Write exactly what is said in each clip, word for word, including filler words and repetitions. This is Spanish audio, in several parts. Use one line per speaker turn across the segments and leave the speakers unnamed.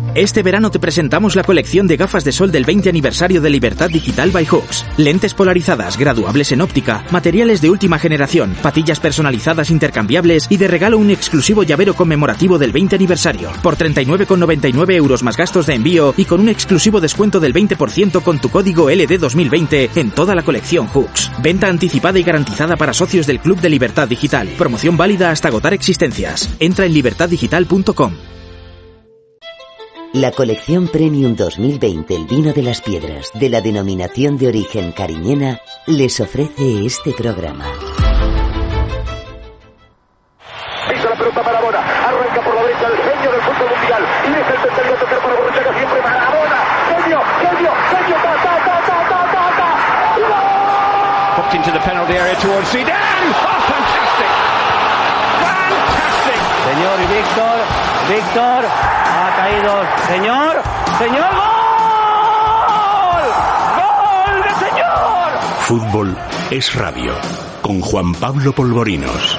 Este verano te presentamos la colección de gafas de sol del veinte aniversario de Libertad Digital by Hooks. Lentes polarizadas, graduables en óptica, materiales de última generación, patillas personalizadas intercambiables y de regalo un exclusivo llavero conmemorativo del veinte aniversario. Por treinta y nueve con noventa y nueve euros más gastos de envío y con un exclusivo descuento del veinte por ciento con tu código L D dos mil veinte en toda la colección Hooks. Venta anticipada y garantizada para socios del Club de Libertad Digital. Promoción válida hasta agotar existencias. Entra en libertad digital punto com.
La colección Premium dos mil veinte, el vino de las piedras, de la denominación de origen cariñena, les ofrece este programa.
Pisa la pelota Maradona, arranca por la derecha el genio del fútbol mundial, y es el tercero a tocar para Borruchaga siempre Maradona, genio, genio, genio, ta, ta, ta, ta, ta, ta, ta, ¡gol!
Popped into the penalty area towards Zidane, oh, fantastic, fantastic.
Señor y Víctor, Víctor, ha caído, señor, señor, ¡gol! ¡Gol de señor!
Fútbol es radio, con Juan Pablo Polvorinos.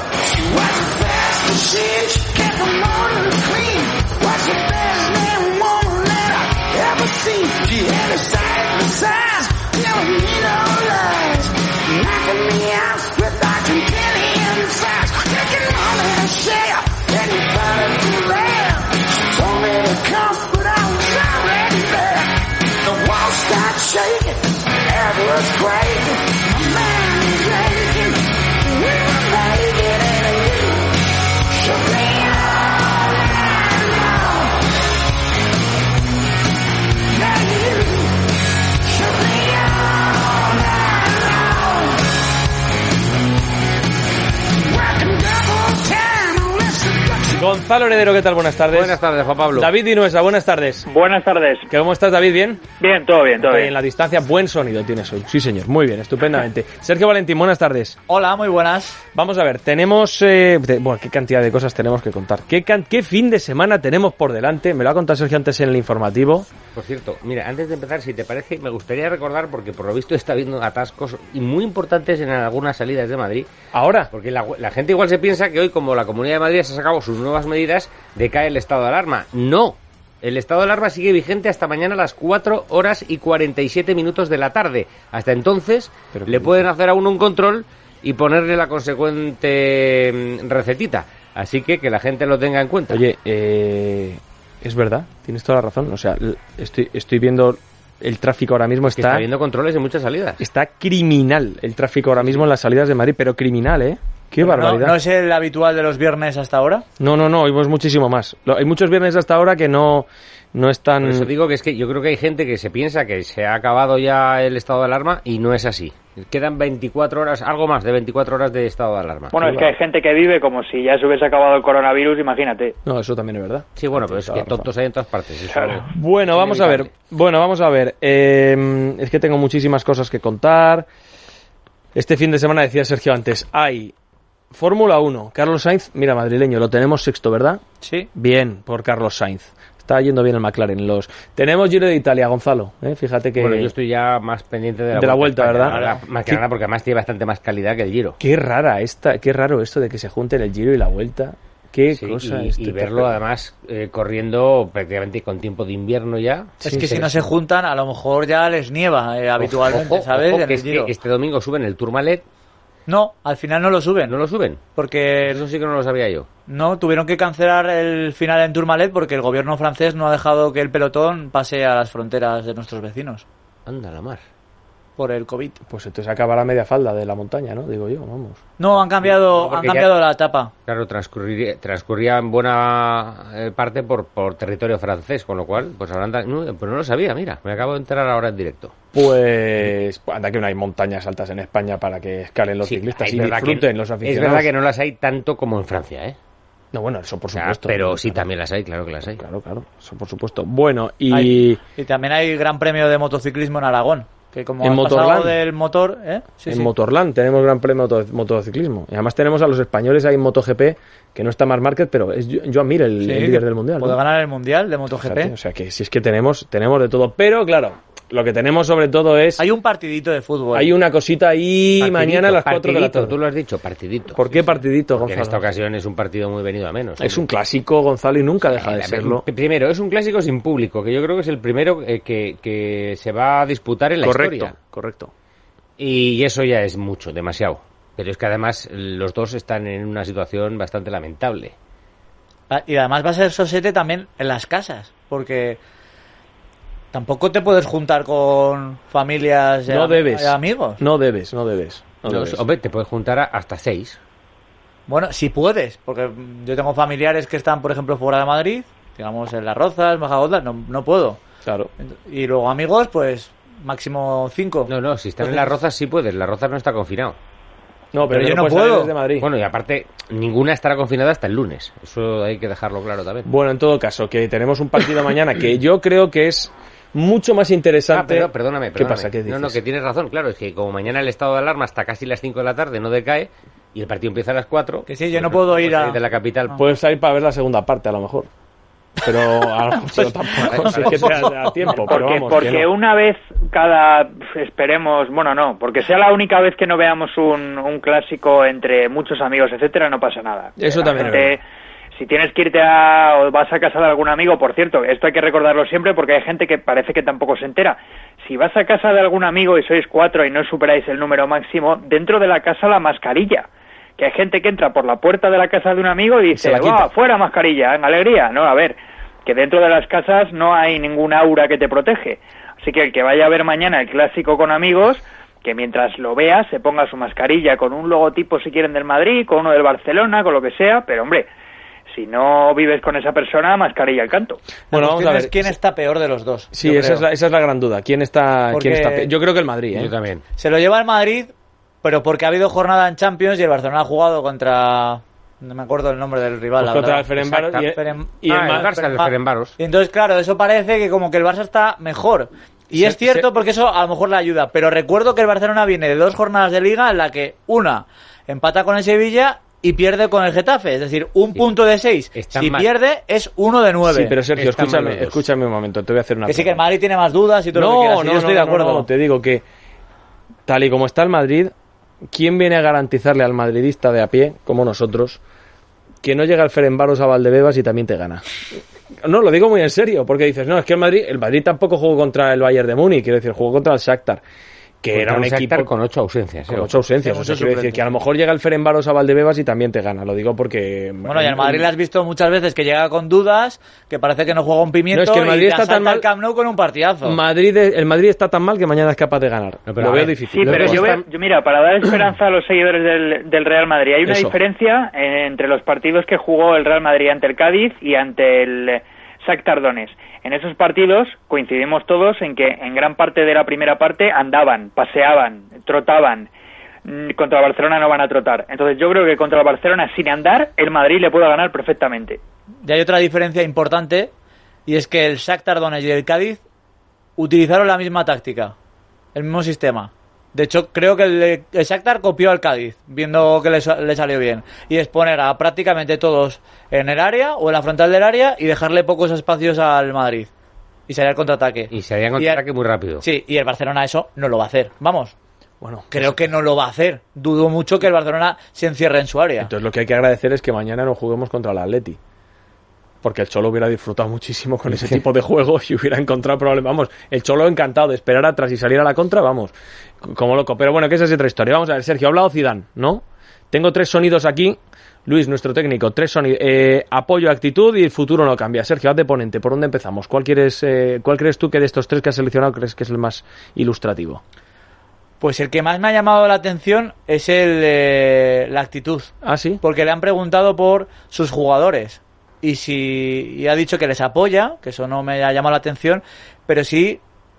Gonzalo Heredero, ¿qué tal? Buenas tardes.
Buenas tardes, Juan Pablo.
David Vinuesa, buenas tardes.
Buenas tardes.
¿Cómo estás, David? ¿Bien?
Bien, todo bien, todo
Ahí
bien.
En la distancia, buen sonido tienes hoy. Sí, señor. Muy bien, estupendamente. Sergio Valentín, buenas tardes.
Hola, muy buenas.
Vamos a ver, tenemos... Eh, de, bueno, qué cantidad de cosas tenemos que contar. ¿Qué, can, ¿Qué fin de semana tenemos por delante? Me lo ha contado Sergio antes en el informativo.
Por cierto, mira, antes de empezar, si te parece, me gustaría recordar, porque por lo visto está habiendo atascos y muy importantes en algunas salidas de Madrid.
¿Ahora?
Porque la, la gente igual se piensa que hoy, como la Comunidad de Madrid se ha sacado sus nuevas medidas, decae el estado de alarma. No, el estado de alarma sigue vigente hasta mañana a las cuatro horas y cuarenta y siete minutos de la tarde. Hasta entonces
Pero
le pueden hacer a uno un control y ponerle la consecuente recetita. Así que que la gente lo tenga en cuenta.
Oye, eh, es verdad, tienes toda la razón. O sea, estoy, estoy viendo el tráfico ahora mismo.
Es que
está,
está habiendo controles en muchas salidas.
Está criminal el tráfico ahora mismo en las salidas de Madrid, pero criminal, ¿eh? ¡Qué barbaridad!
¿No, ¿No es el habitual de los viernes hasta ahora?
No, no, no, hoy muchísimo más. Lo, hay muchos viernes hasta ahora que no, no están...
Por eso digo que es que yo creo que hay gente que se piensa que se ha acabado ya el estado de alarma y no es así. Quedan veinticuatro horas, algo más de veinticuatro horas de estado de alarma.
Bueno, es que hay gente que vive como si ya se hubiese acabado el coronavirus, imagínate.
No, eso también es verdad.
Sí, bueno, pero es que tontos hay en todas partes. Eso
Claro.
Bueno, vamos a ver. Bueno, vamos a ver. Eh, es que tengo muchísimas cosas que contar. Este fin de semana, decía Sergio antes, hay Fórmula uno. Carlos Sainz, mira, madrileño, lo tenemos sexto, ¿verdad?
Sí.
Bien, por Carlos Sainz. Está yendo bien el McLaren. Los Tenemos Giro de Italia, Gonzalo. ¿eh? Fíjate que...
Bueno, yo estoy ya más pendiente de la,
de la vuelta,
vuelta,
¿verdad?
Ahora, más que
¿Qué?
nada porque además tiene bastante más calidad que el Giro.
Qué rara esta, qué raro esto de que se junten el Giro y la vuelta. Qué
Sí,
cosa.
y,
este
y verlo además eh, corriendo prácticamente con tiempo de invierno ya.
Es
Sí,
que
sí,
si no
sí.
se juntan, a lo mejor ya les nieva eh, habitualmente,
Ojo,
¿sabes?
ojo,
En
que
el
es que
Giro.
este domingo suben el Tourmalet.
No, al final no lo suben.
¿No lo suben?
Porque
Eso sí que no lo sabía yo.
no, tuvieron que cancelar el final en Tourmalet porque el gobierno francés no ha dejado que el pelotón pase a las fronteras de nuestros vecinos
Anda la mar.
por el COVID.
Pues entonces acabará media falda de la montaña, ¿no? Digo yo, vamos.
No, han cambiado,
No, porque
han
ya-
cambiado la etapa.
Claro, transcurriría, transcurría en buena eh, parte por, por territorio francés, con lo cual, pues habrán... da- No, pues no lo sabía, mira, me acabo de enterar ahora en directo.
Pues anda que no hay montañas altas en España para que escalen los
Sí,
ciclistas
es
y
verdad que-
disfruten los
Es
aficionados.
verdad que no las hay tanto como en Francia, ¿eh?
No, bueno, eso por
O sea,
supuesto.
pero sí,
Claro.
también las hay, claro que las hay.
Claro, claro, eso por supuesto. Bueno, y...
Hay- y también hay gran premio de motociclismo en Aragón. Que como
¿En
han pasado
Motorland?
del motor, ¿eh? Sí,
en
sí.
Motorland tenemos gran premio de moto- motociclismo. Y además tenemos a los españoles ahí en MotoGP, que no está Marc Márquez, pero es Jo- Joan Mir el,
Sí,
el líder del mundial.
Puede
¿no?
ganar el mundial de MotoGP.
Fíjate, o sea que si es que tenemos, tenemos de todo. Pero claro, lo que tenemos sobre todo es...
Hay un partidito de fútbol.
Hay una cosita ahí
Partidito,
mañana a las cuatro de la tarde.
Tú lo has dicho, partidito.
¿Por qué partidito,
Porque
Gonzalo?
en esta ocasión es un partido muy venido a menos.
Es un clásico, Gonzalo, y nunca deja de serlo.
Primero, es un clásico sin público, que yo creo que es el primero eh, que, que se va a disputar en la
correcto,
historia.
Correcto.
Y eso ya es mucho, demasiado. Pero es que además los dos están en una situación bastante lamentable.
Y además va a ser sosete también en las casas, porque tampoco te puedes juntar con familias y,
no
am-
debes.
y amigos.
No debes, no debes. No
No,
debes.
hombre, te puedes juntar a- hasta seis.
Bueno, si puedes, porque yo tengo familiares que están, por ejemplo, fuera de Madrid, digamos en Las Rozas, Majadahonda, no, no puedo.
Claro.
Y luego amigos, pues máximo cinco.
No, no, si estás en Las Rozas sí puedes, Las Rozas no está confinado.
No, pero,
Pero yo
no
no
puedes salir
puedo.
desde Madrid.
Bueno, y aparte, ninguna estará confinada hasta el lunes. Eso hay que dejarlo claro también.
Bueno, en todo caso, que tenemos un partido mañana que yo creo que es mucho más
Ah,
interesante.
pero, perdóname, perdóname.
¿Qué pasa? ¿Qué dices?
no, no, que tienes razón, claro, es que como mañana el estado de alarma hasta casi las cinco de la tarde no decae y el partido empieza a las cuatro.
Que sí, yo no puedo ir a-
de la capital.
Puedes salir para ver la segunda parte, a lo mejor. Pero a lo mejor tampoco sé que te da, da tiempo. Pero
Porque,
vamos,
porque
que no.
una vez cada, esperemos, bueno, no, porque sea la única vez que no veamos un, un clásico entre muchos amigos, etcétera, no pasa nada.
Eso
La
también es
gente,
verdad.
si tienes que irte a, o vas a casa de algún amigo, por cierto, esto hay que recordarlo siempre porque hay gente que parece que tampoco se entera. Si vas a casa de algún amigo y sois cuatro y no superáis el número máximo, dentro de la casa la mascarilla. Que hay gente que entra por la puerta de la casa de un amigo y
Se
dice,
la quita.
¡ah, fuera mascarilla, en alegría! No, a ver, que dentro de las casas no hay ningún aura que te protege. Así que el que vaya a ver mañana el clásico con amigos, que mientras lo vea se ponga su mascarilla con un logotipo, si quieren, del Madrid, con uno del Barcelona, con lo que sea, pero hombre, si no vives con esa persona, mascarilla al canto.
Bueno,
La
vamos a
cuestión
ver.
es quién está peor de los dos.
Sí,
yo
esa
creo.
es, la, esa es la gran duda. ¿Quién está,
Porque-
quién está pe- Yo creo que el Madrid, ¿eh?
Yo también.
Se lo lleva el Madrid, pero porque ha habido jornada en Champions y el Barcelona ha jugado contra... No me acuerdo el nombre del rival.
Pues
la
contra
verdad.
el Ferencváros y,
Exacto. Ferem-
y
Ah,
el,
el
Ma-
Barça, el
Ah,
Ferencváros.
Y entonces, claro, eso parece que como que el Barça está mejor. Y
Se-
es cierto
se-
porque eso a lo mejor le ayuda. Pero recuerdo que el Barcelona viene de dos jornadas de Liga en la que una empata con el Sevilla y pierde con el Getafe. Es decir, un punto de seis.
Están
Si
mal.
pierde, es uno de nueve.
Sí, pero Sergio,
Están mal
escúchame,
los dos.
escúchame un momento, te voy a hacer una
Que sí que el
pregunta.
Madrid tiene más dudas y todo lo que
No,
quieras. y
no,
yo estoy
no,
de acuerdo.
no, no, te digo que tal y como está el Madrid, ¿quién viene a garantizarle al madridista de a pie, como nosotros, que no llega el Ferencváros a Valdebebas y también te gana? No, lo digo muy en serio, porque dices, no, es que el Madrid, el Madrid tampoco jugó contra el Bayern de Múnich, quiero decir, jugó contra el Shakhtar, que era un
Shakhtar
equipo
con ocho ausencias.
con
eh,
ocho ausencias,
Sí,
o sea,
muchos
quiero decir
suplentes.
que a lo mejor llega el Ferencváros a Valdebebas y también te gana, lo digo porque...
Bueno, y al Madrid le has visto muchas veces que llega con dudas, que parece que no juega un pimiento
No, es que el Madrid
y te
está tan
asalta
mal-
el Camp Nou con un partidazo.
Madrid, el Madrid está tan mal que mañana es capaz de ganar.
No, pero
lo
a
veo
ver,
difícil.
Sí,
lo
pero
veo
yo,
bastante-
veo- yo mira, para dar esperanza a los seguidores del, del Real Madrid, hay una
Eso.
diferencia eh, entre los partidos que jugó el Real Madrid ante el Cádiz y ante el eh, Shakhtar Donetsk. En esos partidos coincidimos todos en que en gran parte de la primera parte andaban, paseaban, trotaban. Mm, Contra el Barcelona no van a trotar. Entonces yo creo que contra el Barcelona sin andar, el Madrid le puede ganar perfectamente.
Y hay otra diferencia importante, y es que el Shakhtar Donetsk y el Cádiz utilizaron la misma táctica, el mismo sistema. De hecho, creo que el, el Shakhtar copió al Cádiz, viendo que le, sa- le salió bien. Y es poner a prácticamente todos en el área o en la frontal del área y dejarle pocos espacios al Madrid. Y salir al contraataque.
Y se harían
Y el-
contraataque muy rápido.
Sí, y el Barcelona eso no lo va a hacer. Vamos,
Bueno,
creo que no lo va a hacer. Dudo mucho que el Barcelona se encierre en su área.
entonces lo que hay que agradecer es que mañana no juguemos contra el Atleti. Porque el Cholo hubiera disfrutado muchísimo con ese tipo de juegos y hubiera encontrado problemas. Vamos, el Cholo encantado de esperar atrás y salir a la contra, vamos, c- como loco. Pero bueno, que esa es otra historia. Vamos a ver, Sergio, ha hablado Zidane, ¿no? Tengo tres sonidos aquí. Luis, nuestro técnico, tres sonidos. Eh, apoyo, actitud y el futuro no cambia. Sergio, haz de ponente. ¿Por dónde empezamos? ¿Cuál, quieres, eh, ¿Cuál crees tú que de estos tres que has seleccionado crees que es el más ilustrativo?
Pues el que más me ha llamado la atención es el eh, la actitud.
¿Ah, sí?
Porque le han preguntado por sus jugadores. Y si y ha dicho que les apoya, que eso no me ha llamado la atención, pero sí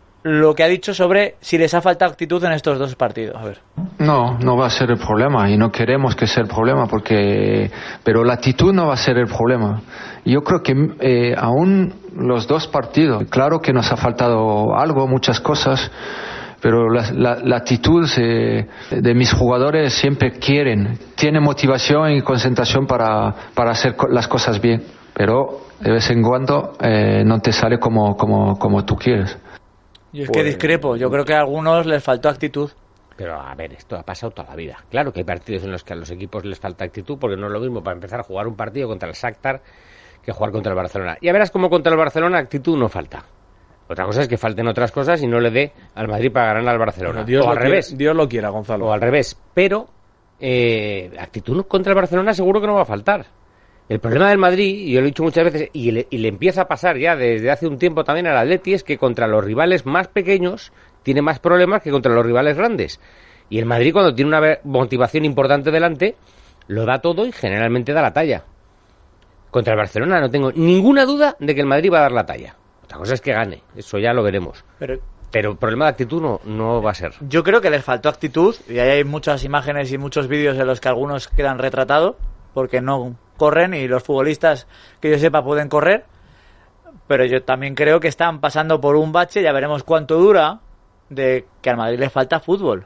lo que ha dicho sobre si les ha faltado actitud en estos dos partidos. A ver.
No, no va a ser el problema y no queremos que sea el problema porque, pero la actitud no va a ser el problema. Yo creo que eh, aún los dos partidos, claro que nos ha faltado algo, muchas cosas, pero la, la, la actitud eh, de mis jugadores siempre quieren, tienen motivación y concentración para, para hacer co- las cosas bien, pero de vez en cuando eh, no te sale como, como, como tú quieres.
Yo es
pues,
que discrepo, yo creo que a algunos les faltó actitud.
Pero a ver, esto ha pasado toda la vida. Claro que hay partidos en los que a los equipos les falta actitud, porque no es lo mismo para empezar a jugar un partido contra el Shakhtar que jugar contra el Barcelona. Ya verás como contra el Barcelona actitud no falta. Otra cosa es que falten otras cosas y no le dé al Madrid para ganar al Barcelona.
Dios
o al
lo
revés.
Quiera, Dios lo quiera, Gonzalo.
O al revés. Pero eh, actitud contra el Barcelona seguro que no va a faltar. El problema del Madrid, y yo lo he dicho muchas veces, y le, y le empieza a pasar ya desde hace un tiempo también al Atleti, es que contra los rivales más pequeños tiene más problemas que contra los rivales grandes. Y el Madrid, cuando tiene una motivación importante delante, lo da todo y generalmente da la talla. Contra el Barcelona no tengo ninguna duda de que el Madrid va a dar la talla. Otra cosa es que gane, eso ya lo veremos.
Pero,
Pero el problema de actitud no, no va a ser.
Yo creo que les faltó actitud, y ahí hay muchas imágenes y muchos vídeos en los que algunos quedan retratados, porque no corren, y los futbolistas, que yo sepa, pueden correr. Pero yo también creo que están pasando por un bache, ya veremos cuánto dura, de que al Madrid le falta fútbol.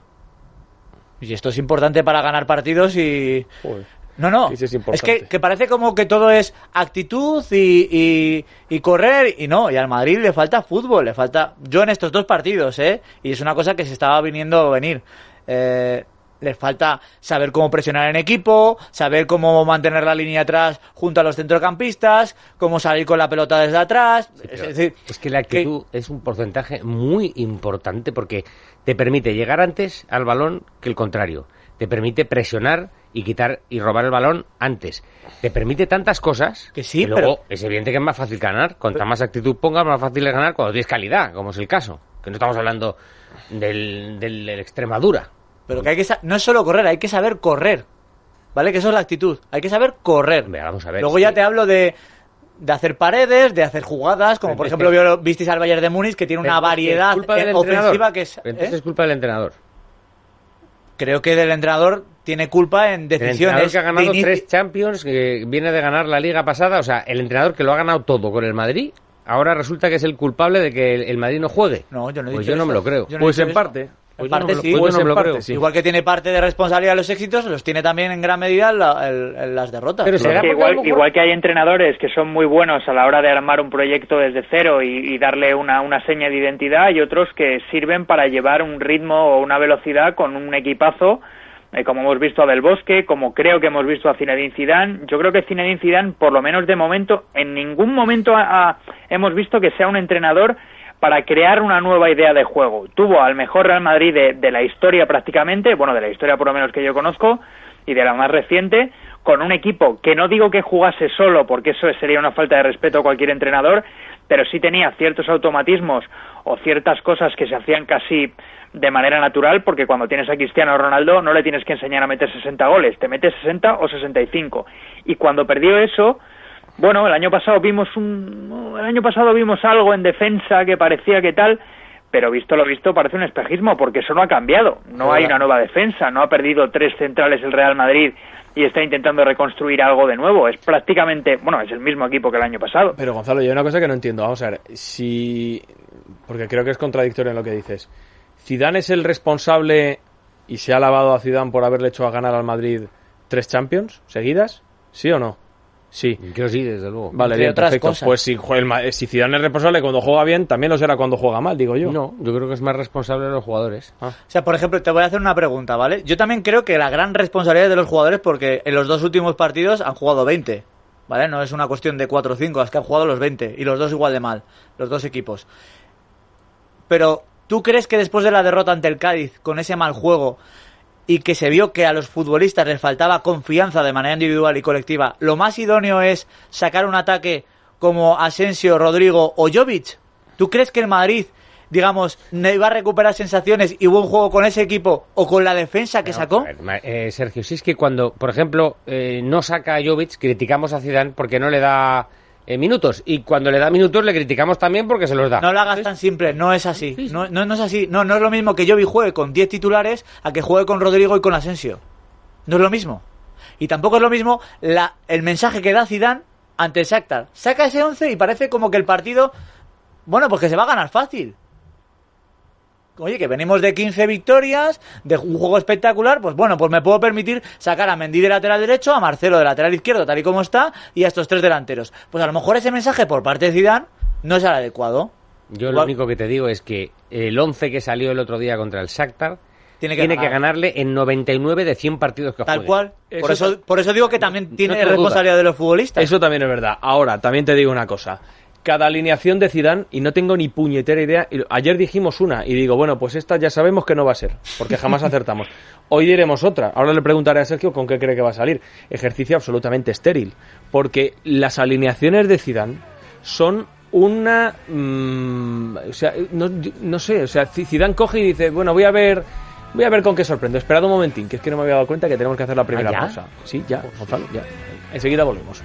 Y esto es importante para ganar partidos y...
Joder.
No, no,
Es,
es que, que parece como que todo es actitud y, y, y correr, y no, y al Madrid le falta fútbol, le falta... Yo en estos dos partidos, ¿eh? Y es una cosa que se estaba viniendo a venir. Eh, les falta saber cómo presionar en equipo, saber cómo mantener la línea atrás junto a los centrocampistas, cómo salir con la pelota desde atrás.
Sí,
es, decir,
es que la actitud que... es un porcentaje muy importante porque te permite llegar antes al balón que el contrario. Te permite presionar y quitar y robar el balón antes. Te permite tantas cosas
que sí,
que luego
pero...
es evidente que es más fácil ganar. Cuanta más actitud pongas, más fácil es ganar cuando tienes calidad, como es el caso. Que no estamos hablando del, del, del Extremadura.
Pero que hay que sa- no es solo correr, hay que saber correr. ¿Vale? Que eso es la actitud. Hay que saber correr.
Venga, vamos a ver.
Luego
sí.
ya te hablo de, de hacer paredes, de hacer jugadas, como
pero
por
es
ejemplo
que...
vio- visteis al Bayern de Múnich, que tiene una variedad
es
ofensiva que es...
Entonces
¿eh?
es culpa del entrenador.
Creo que del entrenador tiene culpa en decisiones.
El entrenador que ha ganado
de inicio...
tres Champions, que viene de ganar la Liga pasada, o sea, el entrenador que lo ha ganado todo con el Madrid, ahora resulta que es el culpable de que el, el Madrid no juegue.
No, yo no he
pues
dicho
yo no
eso.
me lo creo.
Yo no he
Pues
dicho
en
eso.
parte.
En
Pues
parte
yo no me lo-
sí.
pues
Pues
yo no
en
me lo
parte
creo.
sí.
Igual que tiene parte de responsabilidad de los éxitos, los tiene también en gran medida la, el, el, las derrotas.
Pero
Es
será
que
porque a lo
igual,
mejor-
igual que hay entrenadores que son muy buenos a la hora de armar un proyecto desde cero y, y darle una, una seña de identidad, hay otros que sirven para llevar un ritmo o una velocidad con un equipazo, eh, como hemos visto a Del Bosque, como creo que hemos visto a Zinedine Zidane. Yo creo que Zinedine Zidane, por lo menos de momento, en ningún momento ha, ha, hemos visto que sea un entrenador para crear una nueva idea de juego. Tuvo al mejor Real Madrid de, de la historia prácticamente, bueno, de la historia por lo menos que yo conozco, y de la más reciente, con un equipo que no digo que jugase solo, porque eso sería una falta de respeto a cualquier entrenador, pero sí tenía ciertos automatismos o ciertas cosas que se hacían casi de manera natural, porque cuando tienes a Cristiano Ronaldo no le tienes que enseñar a meter sesenta goles, te metes sesenta o sesenta y cinco. Y cuando perdió eso... Bueno, el año pasado vimos un, el año pasado vimos algo en defensa que parecía que tal, pero visto lo visto parece un espejismo porque eso no ha cambiado. No hay una nueva defensa, no ha perdido tres centrales el Real Madrid y está intentando reconstruir algo de nuevo. Es prácticamente, bueno, es el mismo equipo que el año pasado.
Pero Gonzalo, yo hay una cosa que no entiendo. Vamos a ver, si porque creo que es contradictorio en lo que dices. Zidane es el responsable y se ha alabado a Zidane por haberle hecho a ganar al Madrid tres Champions seguidas, ¿sí o no? Sí.
Creo sí, desde luego.
Vale,
Entre
bien,
otras
perfecto.
cosas.
Pues si, juega el, si Zidane es responsable cuando juega bien, también lo será cuando juega mal, digo yo.
No, yo creo que es más responsable de los jugadores.
Ah.
O sea, por ejemplo, te voy a hacer una pregunta, ¿vale? Yo también creo que la gran responsabilidad es de los jugadores, porque en los dos últimos partidos han jugado veinte, ¿vale? No es una cuestión de cuatro o cinco, es que han jugado los veinte, y los dos igual de mal, los dos equipos. Pero, ¿tú crees que después de la derrota ante el Cádiz, con ese mal juego, y que se vio que a los futbolistas les faltaba confianza de manera individual y colectiva, lo más idóneo es sacar un ataque como Asensio, Rodrigo o Jovic? ¿Tú crees que el Madrid, digamos, iba a recuperar sensaciones y buen juego con ese equipo o con la defensa que
No,
sacó?
a ver, ma- eh, Sergio, si es que cuando, por ejemplo, eh, no saca a Jovic, criticamos a Zidane porque no le da eh, minutos, y cuando le da minutos le criticamos también porque se los da.
No lo hagas tan simple, no es así. No, no, no es así. No, no es lo mismo que Jovic juegue con diez titulares a que juegue con Rodrigo y con Asensio. No es lo mismo. Y tampoco es lo mismo la, el mensaje que da Zidane ante el Shakhtar. Saca ese once y parece como que el partido, bueno, pues que se va a ganar fácil. Oye, que venimos de quince victorias, de un juego espectacular, pues bueno, pues me puedo permitir sacar a Mendy de lateral derecho, a Marcelo de lateral izquierdo, tal y como está, y a estos tres delanteros. Pues a lo mejor ese mensaje por parte de Zidane no es el adecuado.
Yo lo único que te digo es que el once que salió el otro día contra el Shakhtar tiene que, tiene ganar. que ganarle en noventa y nueve de cien partidos que
Tal
juegue.
cual.
Eso
por, eso, por eso digo que también tiene
no
responsabilidad
duda.
de los futbolistas.
Eso también es verdad. Ahora, también te digo una cosa. Cada alineación de Zidane, y no tengo ni puñetera idea, y ayer dijimos una, y digo, bueno, pues esta ya sabemos que no va a ser, porque jamás acertamos. Hoy diremos otra. Ahora le preguntaré a Sergio con qué cree que va a salir. Ejercicio absolutamente estéril, porque las alineaciones de Zidane son una... Mmm, o sea, no, no sé, o sea, Zidane coge y dice, bueno, voy a ver... Voy a ver con qué sorprendo. Esperad un momentín, que es que no me había dado cuenta que tenemos que hacer la primera
¿Ah, ya?
pausa. Sí, ya, Gonzalo, ya. Enseguida volvemos.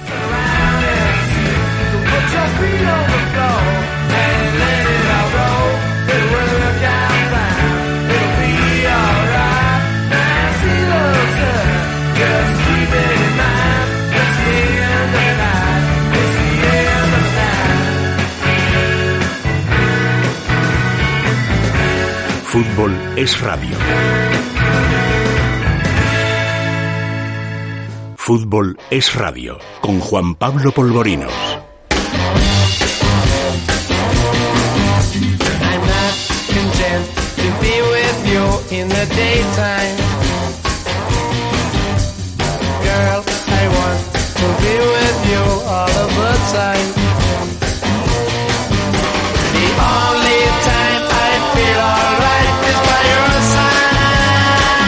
Fútbol es radio. Fútbol es radio, con Juan Pablo Polvorinos.
I'm not content to be with you in the daytime. Girl, I want to be with you all of the time. The only time I feel alright is by your side.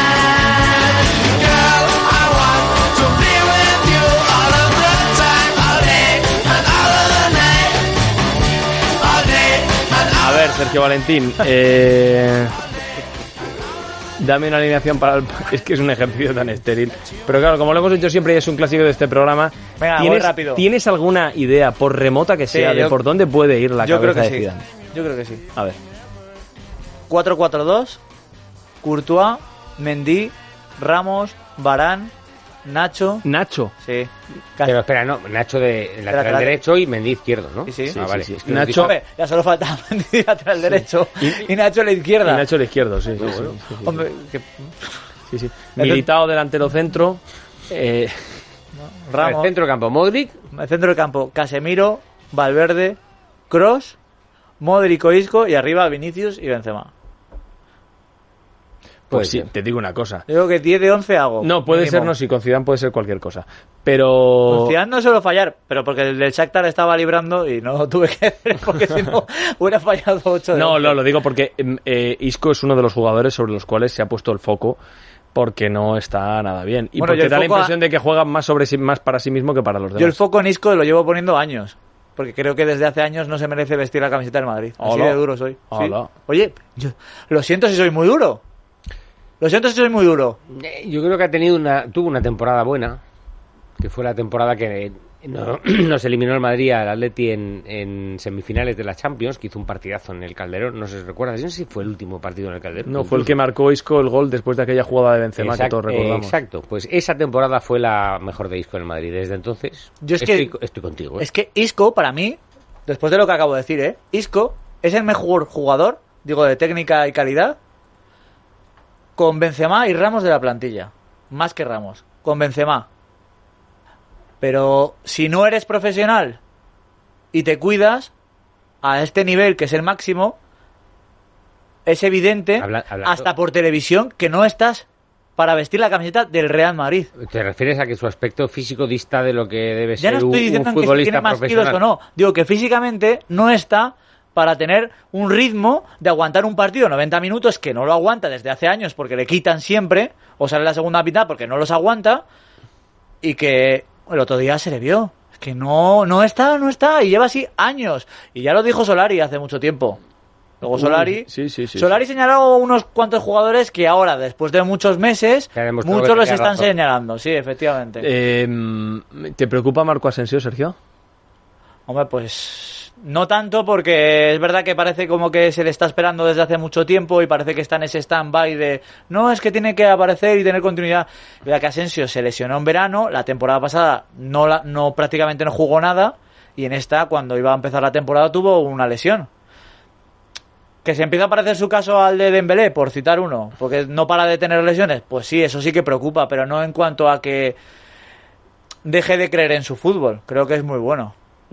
Girl, I want to be with you all of the time, all day and all of the night. All day and all.
A ver, Sergio Valentín, eh... dame una alineación para el... Es que es un ejercicio tan estéril. Pero claro, como lo hemos hecho siempre y es un clásico de este programa,
Venga,
¿tienes,
voy rápido.
¿tienes alguna idea, por remota que sea,
Sí,
de
yo-
por dónde puede ir la
Yo creo
cabeza
que
de
sí.
Zidane?
Yo creo que sí.
A ver.
cuatro cuatro dos, Courtois, Mendy, Ramos, Varane, Nacho.
Nacho.
Sí.
Pero espera, no, Nacho de lateral
lateral.
derecho y Mendy izquierdo, ¿no?
Sí, sí.
Ah, vale.
sí, sí.
Es que
Nacho-
Nacho...
Hombre, ya solo falta Mendy lateral derecho y, Nacho a la izquierda.
Y Nacho al izquierdo, sí. sí, sí, sí, sí, sí.
Hombre, que-
Sí, sí. Militao delantero centro. Eh,
Ramos.
El centro campo, Modric.
El centro del campo, Casemiro, Valverde, Kroos, Modric, Isco y arriba Vinicius y Benzema.
pues
Puede
sí,
ser.
te digo una cosa.
Yo creo que diez de once hago.
No, puede
mínimo.
ser, no, si con Zidane puede ser cualquier cosa. Pero...
Con Zidane no suelo fallar, pero porque el del Shakhtar estaba librando y no tuve que hacer, porque si no hubiera fallado ocho de
No,
once.
no, lo digo porque eh, Isco es uno de los jugadores sobre los cuales se ha puesto el foco porque no está nada bien. Y
Bueno, yo
porque
el
da la
foco a-
impresión de que juega más sobre sí, más para sí mismo que para los demás.
Yo el foco en Isco lo llevo poniendo años. Porque creo que desde hace años no se merece vestir la camiseta del Madrid. Así
Hola.
de duro soy. Sí.
Hola.
Oye, yo, lo siento si soy muy duro. Lo siento si soy muy duro.
Eh, Yo creo que ha tenido una, tuvo una temporada buena, que fue la temporada que no- nos eliminó el Madrid al Atleti en, en semifinales de la Champions, que hizo un partidazo en el Calderón, no sé si recuerdas, no sé si fue el último partido en el Calderón.
No, fue el que marcó Isco el gol después de aquella jugada de Benzema que
Exacto,
todos recordamos.
exacto, pues esa temporada fue la mejor de Isco en el Madrid. Desde entonces,
Yo es
estoy,
que-
estoy contigo. ¿eh?
Es que Isco, para mí, después de lo que acabo de decir, ¿eh? Isco es el mejor jugador, digo, de técnica y calidad, con Benzema y Ramos de la plantilla. Más que Ramos. Con Benzema. Pero si no eres profesional y te cuidas a este nivel, que es el máximo, es evidente,
Habla- hablando-
hasta por televisión, que no estás para vestir la camiseta del Real Madrid.
¿Te refieres a que su aspecto físico dista de lo que debe
Ya
ser
no estoy
un,
diciendo
un
que si
futbolista
tiene más kilos
profesional?
o no. Digo que físicamente no está para tener un ritmo de aguantar un partido noventa minutos, que no lo aguanta desde hace años porque le quitan siempre, o sale la segunda mitad porque no los aguanta, y que el otro día se le vio. Es que no, no está, no está, y lleva así años. Y ya lo dijo Solari hace mucho tiempo. Luego
Uy,
Solari,
sí, sí, sí,
Solari señaló unos cuantos jugadores que ahora, después de muchos meses,
Que ha demostrado
muchos
que
los
tenía
están
razón.
señalando. Sí, efectivamente.
Eh, ¿Te preocupa Marco Asensio, Sergio?
Hombre, pues no tanto, porque es verdad que parece como que se le está esperando desde hace mucho tiempo y parece que está en ese stand-by de no, es que tiene que aparecer y tener continuidad. Mira que Asensio se lesionó en verano, la temporada pasada no, la, no prácticamente no jugó nada, y en esta, cuando iba a empezar la temporada, tuvo una lesión. Que se empieza a parecer su caso al de Dembélé, por citar uno, porque no para de tener lesiones, pues sí, eso sí que preocupa, pero no en cuanto a que deje de creer en su fútbol. Creo que es muy bueno.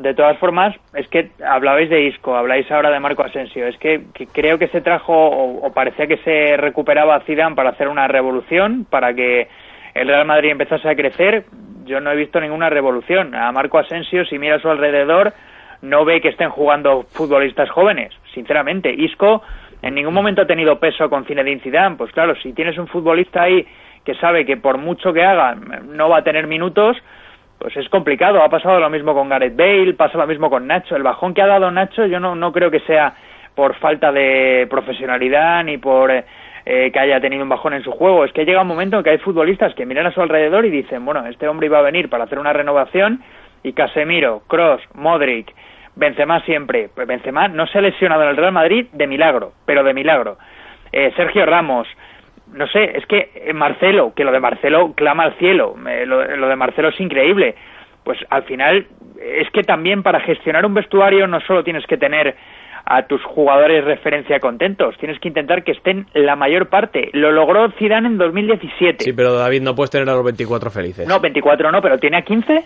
De todas formas, es que hablabais de Isco, habláis ahora de Marco Asensio. Es que, que creo que se trajo, o, o parecía que se recuperaba a Zidane para hacer una revolución, para que el Real Madrid empezase a crecer. Yo no he visto ninguna revolución. A Marco Asensio, si mira a su alrededor, no ve que estén jugando futbolistas jóvenes, sinceramente. Isco en ningún momento ha tenido peso con Zinedine Zidane. Pues claro, si tienes un futbolista ahí que sabe que por mucho que haga no va a tener minutos, pues es complicado. Ha pasado lo mismo con Gareth Bale, pasa lo mismo con Nacho. El bajón que ha dado Nacho yo no, no creo que sea por falta de profesionalidad ni por eh, que haya tenido un bajón en su juego. Es que llega un momento en que hay futbolistas que miran a su alrededor y dicen, bueno, este hombre iba a venir para hacer una renovación, y Casemiro, Kroos, Modric, Benzema siempre. Pues Benzema no se ha lesionado en el Real Madrid de milagro, pero de milagro. Eh, Sergio Ramos, no sé, es que eh, Marcelo, que lo de Marcelo clama al cielo, eh, lo, lo de Marcelo es increíble. Pues al final es que también para gestionar un vestuario no solo tienes que tener a tus jugadores referencia contentos, tienes que intentar que estén la mayor parte. Lo logró Zidane en dos mil diecisiete.
Sí, pero David, no puedes tener a los veinticuatro felices.
No, veinticuatro no, pero ¿tiene a quince?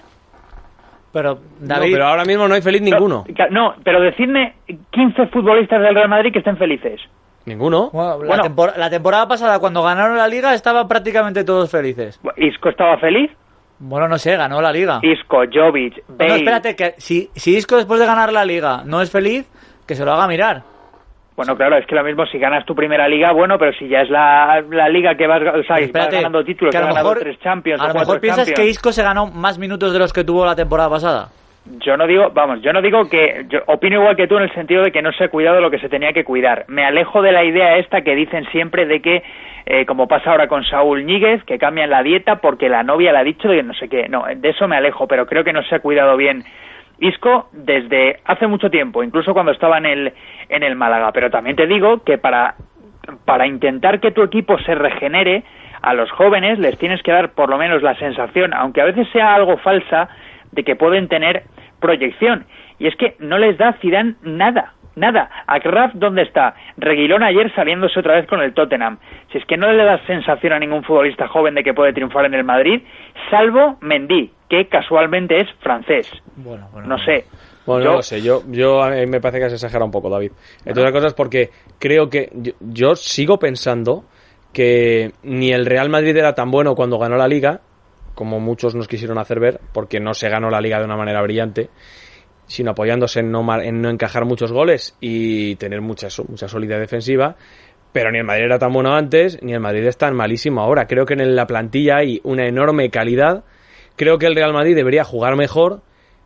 Pero, David...
No, pero ahora mismo no hay feliz ninguno.
No, no, pero decidme quince futbolistas del Real Madrid que estén felices.
¿Ninguno?
Bueno, la,
Bueno.
tempor- la temporada pasada, cuando ganaron la Liga, estaban prácticamente todos felices.
¿Isco estaba feliz?
Bueno, no sé, ganó la Liga.
Isco, Jovic, Bale...
No, espérate, que si, si Isco después de ganar la Liga no es feliz, que se lo haga mirar.
Bueno, claro, es que lo mismo si ganas tu primera liga, bueno, pero si ya es la, la liga que vas, o sea, vas
Espérate,
ganando títulos,
que a
has
lo
ganado
mejor,
tres Champions
a
o
lo
cuatro
mejor piensas
Champions.
que Isco se ganó más minutos de los que tuvo la temporada pasada.
Yo no digo, vamos, yo no digo que, yo opino igual que tú en el sentido de que no se ha cuidado lo que se tenía que cuidar. Me alejo de la idea esta que dicen siempre de que, eh, como pasa ahora con Saúl Ñíguez, que cambian la dieta porque la novia le ha dicho de no sé qué. No, de eso me alejo, pero creo que no se ha cuidado bien Isco desde hace mucho tiempo, incluso cuando estaba en el, en el Málaga. Pero también te digo que para, para intentar que tu equipo se regenere, a los jóvenes les tienes que dar por lo menos la sensación, aunque a veces sea algo falsa, de que pueden tener proyección. Y es que no les da Zidane nada, nada. Akraf, ¿dónde está? Reguilón ayer saliéndose otra vez con el Tottenham. Si es que no le da sensación a ningún futbolista joven de que puede triunfar en el Madrid, salvo Mendy, que casualmente es francés.
Bueno, bueno,
no sé.
Bueno,
yo...
no lo sé, yo, yo a mí me parece que has exagerado un poco, David. Entre otras cosas porque creo que yo, yo sigo pensando que ni el Real Madrid era tan bueno cuando ganó la Liga, como muchos nos quisieron hacer ver, porque no se ganó la Liga de una manera brillante, sino apoyándose en no, mar, en no encajar muchos goles y tener mucha, mucha solidez defensiva. Pero ni el Madrid era tan bueno antes, ni el Madrid es tan malísimo ahora. Creo que en la plantilla hay una enorme calidad. Creo que el Real Madrid debería jugar mejor.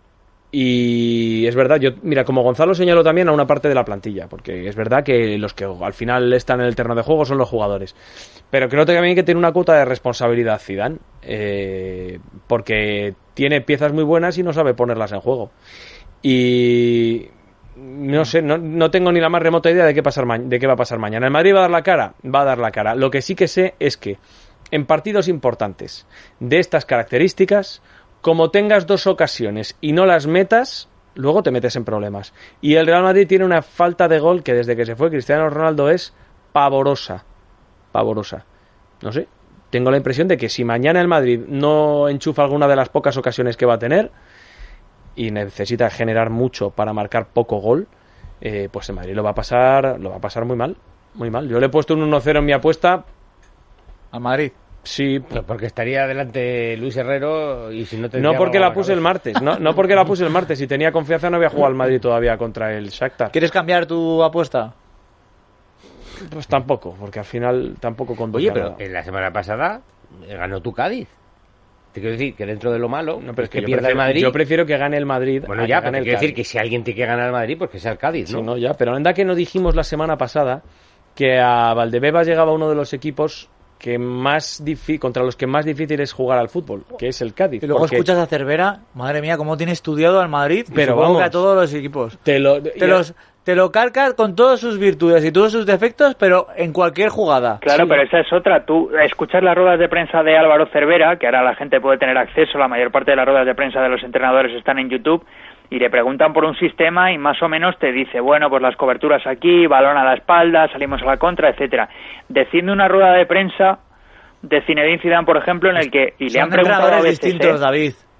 Y es verdad, yo mira, como Gonzalo señaló también a una parte de la plantilla, porque es verdad que los que al final están en el terreno de juego son los jugadores. Pero creo que también hay que tener una cuota de responsabilidad Zidane, eh, porque tiene piezas muy buenas y no sabe ponerlas en juego. Y no sé, no, no tengo ni la más remota idea de qué, pasar ma- de qué va a pasar mañana. ¿El Madrid va a dar la cara? Va a dar la cara. Lo que sí que sé es que en partidos importantes de estas características, como tengas dos ocasiones y no las metas, luego te metes en problemas. Y el Real Madrid tiene una falta de gol que desde que se fue Cristiano Ronaldo es pavorosa. Pavorosa. No sé. Tengo la impresión de que si mañana el Madrid no enchufa alguna de las pocas ocasiones que va a tener y necesita generar mucho para marcar poco gol, eh, pues el Madrid lo va a pasar, lo va a pasar muy mal. Muy mal. Yo le he puesto un uno cero en mi apuesta.
¿A Madrid?
Sí,
pues porque estaría delante Luis Herrero y si no
no porque la puse el martes, no, no porque la puse el martes. Si tenía confianza no había jugado al Madrid todavía contra el Shakhtar.
¿Quieres cambiar tu apuesta?
Pues tampoco, porque al final tampoco conduce.
Oye, pero
a nada.
en la semana pasada ganó tu Cádiz. Te quiero decir que dentro de lo malo,
No, pero es que,
que
yo
pierda
prefiero,
el Madrid.
yo prefiero que gane el Madrid.
Bueno,
a
ya,
que
pero
gane
te
el
quiero decir
Cádiz.
que si alguien tiene que ganar el Madrid, pues que sea el Cádiz, ¿no?
Sí, no, ya, pero anda que no dijimos la semana pasada que a Valdebebas llegaba uno de los equipos que más difi- contra los que más difícil es jugar al fútbol, que es el Cádiz.
Y luego
porque
escuchas a Cervera, madre mía, cómo tiene estudiado al Madrid,
Pero
pero vamos
vamos,
que a todos los equipos.
Te lo,
Te los, te lo calcas con todas sus virtudes y todos sus defectos, pero en cualquier jugada.
Claro,
Sí.
pero esa es otra. Tú escuchas las ruedas de prensa de Álvaro Cervera, que ahora la gente puede tener acceso, la mayor parte de las ruedas de prensa de los entrenadores están en YouTube, y le preguntan por un sistema y más o menos te dice, bueno, pues las coberturas aquí, balón a la espalda, salimos a la contra, etcétera. Decidme una rueda de prensa de Zinedine Zidane, por ejemplo, en el que... y le
Son
han preguntado a
entrenadores
veces,
distintos,
¿eh?
David.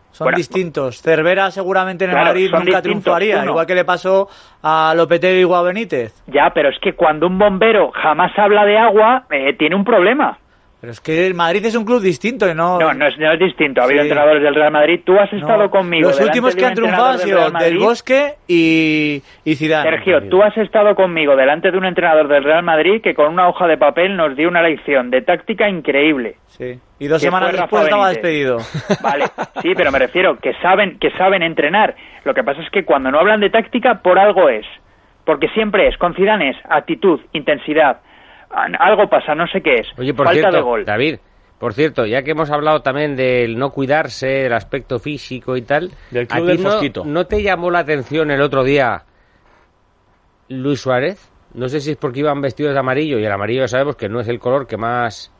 Son
Bueno,
distintos. Cervera seguramente en el
Claro,
Madrid
son
nunca
distintos,
triunfaría,
uno.
igual que le pasó a Lopetegui o a Benítez.
Ya, pero es que cuando un bombero jamás habla de agua, eh, tiene un problema.
Pero es que el Madrid es un club distinto y no...
No, no es, no es distinto. Ha habido
Sí.
entrenadores del Real Madrid. Tú has
no.
estado conmigo.
Los
delante
últimos
de
que
un
han triunfado han
entrenador
sido
Real
Del
Madrid.
Bosque y, y Zidane.
Sergio, tú has estado conmigo delante de un entrenador del Real Madrid que con una hoja de papel nos dio una lección de táctica increíble.
Sí. Y dos
Que
semanas
fue Rafa
después estaba
Benítez.
despedido.
Vale, sí, pero me refiero que saben que saben entrenar. Lo que pasa es que cuando no hablan de táctica, por algo es. Porque siempre es, con Zidane es actitud, intensidad. Algo pasa, no sé qué es.
Oye, por
Falta
cierto,
de gol.
David, por cierto, ya que hemos hablado también del no cuidarse, del aspecto físico y tal,
Del
¿a
club
ti
del
no,
Fosquito.
no te llamó la atención el otro día Luis Suárez? No sé si es porque iban vestidos de amarillo, y el amarillo ya sabemos que no es el color que más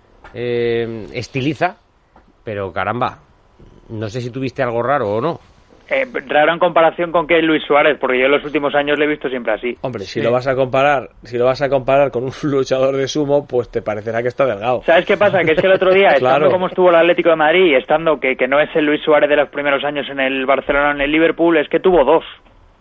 eh, estiliza, pero caramba, no sé si tuviste algo raro o no.
Eh, raro en comparación con que es Luis Suárez, porque yo en los últimos años le he visto siempre así.
Hombre, si lo vas a comparar, si lo vas a comparar con un luchador de sumo, pues te parecerá que está delgado.
¿Sabes qué pasa? Que es que el otro día, estando
Claro.
como estuvo el Atlético de Madrid y estando que, que no es el Luis Suárez de los primeros años en el Barcelona o en el Liverpool, es que tuvo dos.